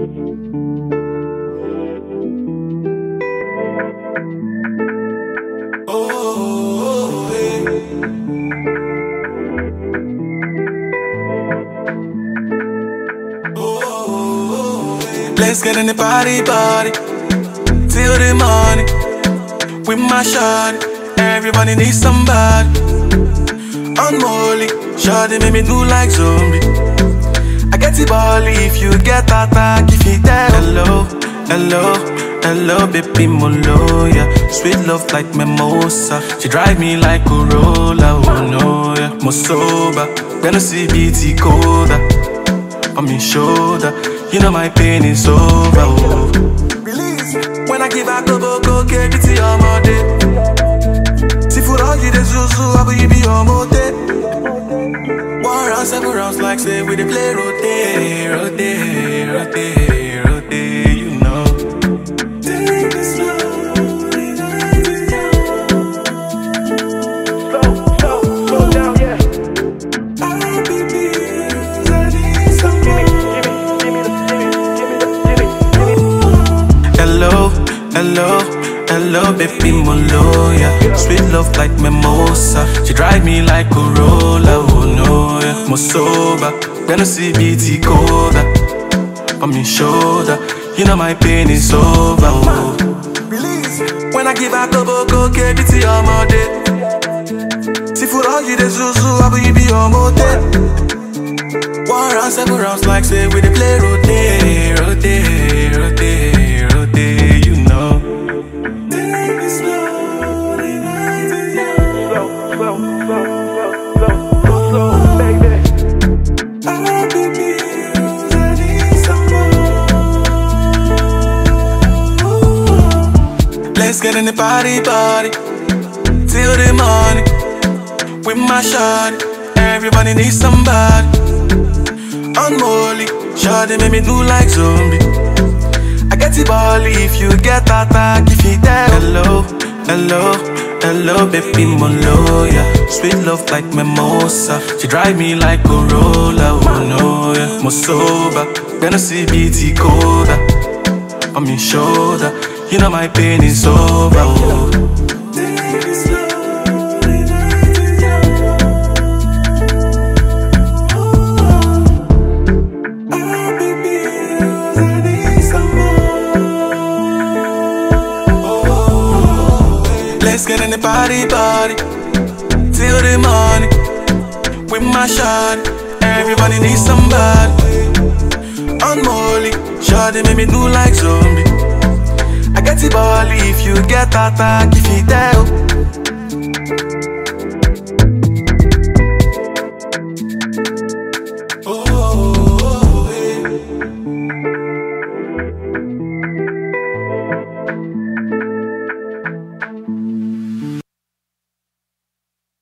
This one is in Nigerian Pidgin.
Let's get in the party till the morning. With my shawty, everybody needs somebody. On Molly, shawty make me do like zombie. I get the bally if you get attack. If you tell hello, hello, hello, baby molo, yeah. Sweet love like mimosa. She drive me like Corolla, oh no, yeah. More sober, then I see BT Coda on me shoulder. You know my pain is over, oh. Release. When I give out the boko, KBT on my day. See for all you the zuzu, I will be on my day. 1 round, 7 rounds, like say we dey play rotate, rotate, rotate, rotate, you know. Take it slowly, slow down, yeah. I'll be bills, I need some more. Hello, hello, hello, baby molo, yeah. Sweet love like mimosa. She drive me like Corolla, oh no, yeah. More sober, then I see BT Coda on me shoulder. You know my pain is over, oh. Release. When I give out the boko, KBT on my day. See for all you the zuzu, I will be on my day. 1 round, 7 rounds, like say we dey play rotate, rotate, rotate, rotate, you know. Take it slowly, slow, baby. I'll be bills, I need some more. Let's get in the party till the morning. With my shawty, everybody needs somebody. On Molly, shawty make me do like zombie. I get the bally if you get attack. If you tell hello, hello, hello, baby molo, yeah. Sweet love like mimosa. She drive me like Corolla, oh no, yeah. More sober, then I see BT Coda on me shoulder. You know my pain is over, oh. Take it slowly, I'll be bills, I need some more. Let's get in the party till the morning. With my shawty, everybody needs somebody. On Molly, shawty make me do like zombie. I get the bally if you get attack. If you tell